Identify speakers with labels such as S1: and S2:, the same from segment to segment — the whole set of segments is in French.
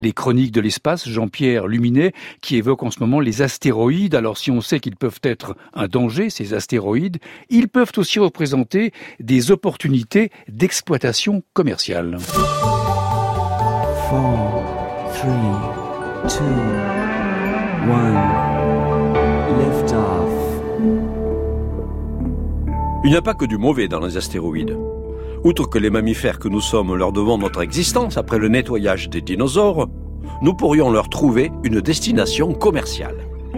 S1: Les chroniques de l'espace, Jean-Pierre Luminet, qui évoque en ce moment les astéroïdes. Alors si on sait qu'ils peuvent être un danger, ces astéroïdes, ils peuvent aussi représenter des opportunités d'exploitation commerciale.
S2: 4, 3, 2, 1, lift off.
S3: Il n'y a pas que du mauvais dans les astéroïdes. Outre que les mammifères que nous sommes leur devons notre existence après le nettoyage des dinosaures, nous pourrions leur trouver une destination commerciale.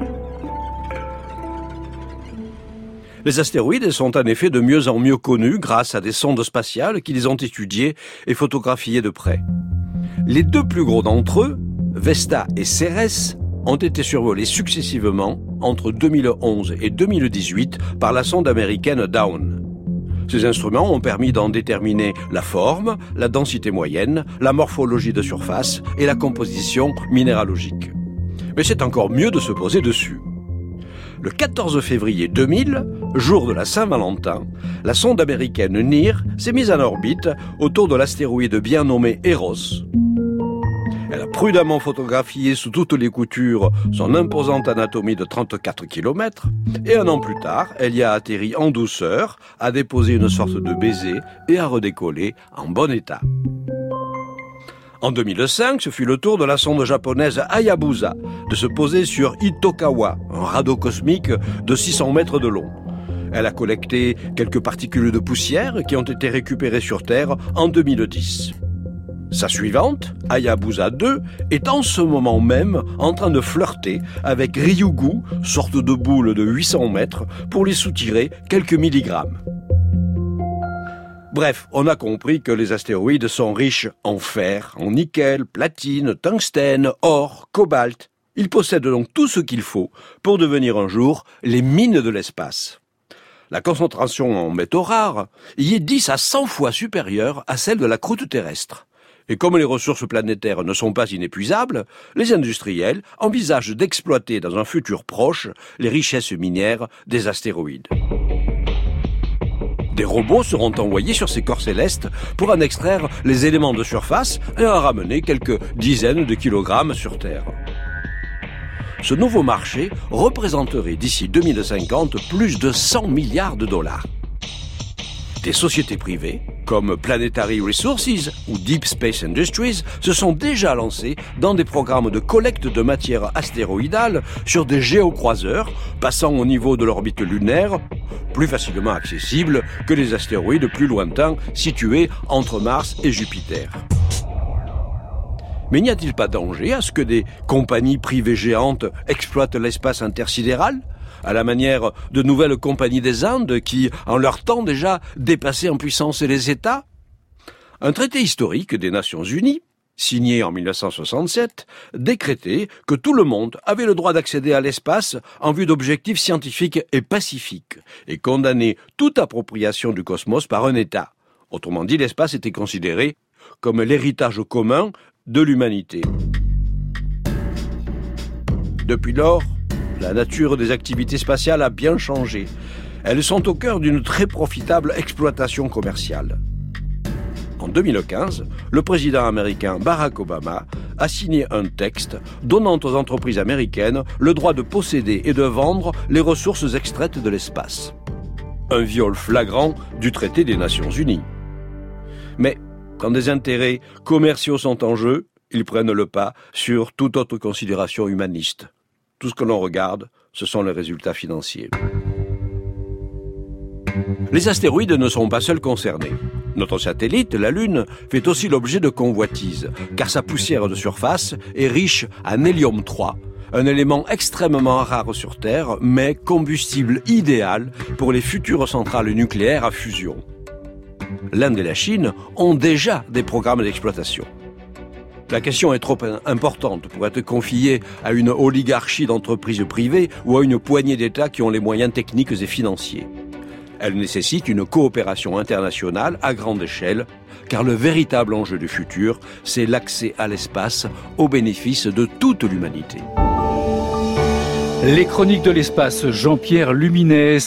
S3: Les astéroïdes sont en effet de mieux en mieux connus grâce à des sondes spatiales qui les ont étudiés et photographiés de près. Les deux plus gros d'entre eux, Vesta et Ceres, ont été survolés successivement entre 2011 et 2018 par la sonde américaine Dawn. Ces instruments ont permis d'en déterminer la forme, la densité moyenne, la morphologie de surface et la composition minéralogique. Mais c'est encore mieux de se poser dessus. Le 14 février 2000, jour de la Saint-Valentin, la sonde américaine NIR s'est mise en orbite autour de l'astéroïde bien nommé Eros. Elle a prudemment photographié sous toutes les coutures son imposante anatomie de 34 km et un an plus tard, elle y a atterri en douceur, a déposé une sorte de baiser et a redécollé en bon état. En 2005, ce fut le tour de la sonde japonaise Hayabusa de se poser sur Itokawa, un radeau cosmique de 600 mètres de long. Elle a collecté quelques particules de poussière qui ont été récupérées sur Terre en 2010. Sa suivante, Hayabusa 2, est en ce moment même en train de flirter avec Ryugu, sorte de boule de 800 mètres, pour lui soutirer quelques milligrammes. Bref, on a compris que les astéroïdes sont riches en fer, en nickel, platine, tungstène, or, cobalt. Ils possèdent donc tout ce qu'il faut pour devenir un jour les mines de l'espace. La concentration en métaux rares y est 10 à 100 fois supérieure à celle de la croûte terrestre. Et comme les ressources planétaires ne sont pas inépuisables, les industriels envisagent d'exploiter dans un futur proche les richesses minières des astéroïdes. Des robots seront envoyés sur ces corps célestes pour en extraire les éléments de surface et en ramener quelques dizaines de kilogrammes sur Terre. Ce nouveau marché représenterait d'ici 2050 plus de 100 milliards de dollars. Des sociétés privées, comme Planetary Resources ou Deep Space Industries, se sont déjà lancées dans des programmes de collecte de matière astéroïdale sur des géocroiseurs passant au niveau de l'orbite lunaire, plus facilement accessibles que les astéroïdes plus lointains situés entre Mars et Jupiter. Mais n'y a-t-il pas danger à ce que des compagnies privées géantes exploitent l'espace intersidéral ? À la manière de nouvelles compagnies des Indes qui, en leur temps déjà, dépassaient en puissance les États. Un traité historique des Nations Unies, signé en 1967, décrétait que tout le monde avait le droit d'accéder à l'espace en vue d'objectifs scientifiques et pacifiques, et condamnait toute appropriation du cosmos par un État. Autrement dit, l'espace était considéré comme l'héritage commun de l'humanité. Depuis lors, la nature des activités spatiales a bien changé. Elles sont au cœur d'une très profitable exploitation commerciale. En 2015, le président américain Barack Obama a signé un texte donnant aux entreprises américaines le droit de posséder et de vendre les ressources extraites de l'espace. Un viol flagrant du traité des Nations Unies. Mais quand des intérêts commerciaux sont en jeu, ils prennent le pas sur toute autre considération humaniste. Tout ce que l'on regarde, ce sont les résultats financiers. Les astéroïdes ne sont pas seuls concernés. Notre satellite, la Lune, fait aussi l'objet de convoitises, car sa poussière de surface est riche en hélium-3, un élément extrêmement rare sur Terre, mais combustible idéal pour les futures centrales nucléaires à fusion. L'Inde et la Chine ont déjà des programmes d'exploitation. La question est trop importante pour être confiée à une oligarchie d'entreprises privées ou à une poignée d'États qui ont les moyens techniques et financiers. Elle nécessite une coopération internationale à grande échelle, car le véritable enjeu du futur, c'est l'accès à l'espace au bénéfice de toute l'humanité.
S1: Les chroniques de l'espace, Jean-Pierre Luminet.